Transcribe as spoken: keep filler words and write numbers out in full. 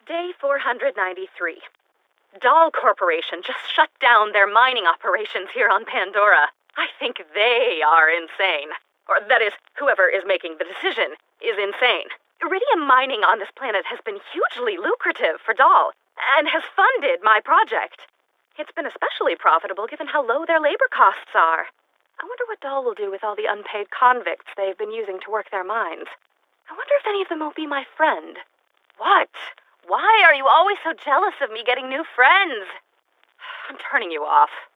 Day four hundred ninety-three. Dahl Corporation just shut down their mining operations here on Pandora. I think they are insane. Or, that is, whoever is making the decision is insane. Iridium mining on this planet has been hugely lucrative for Dahl, and has funded my project. It's been especially profitable given how low their labor costs are. I wonder what Dahl will do with all the unpaid convicts they've been using to work their mines. I wonder if any of them will be my friend. What? Why are you always so jealous of me getting new friends? I'm turning you off.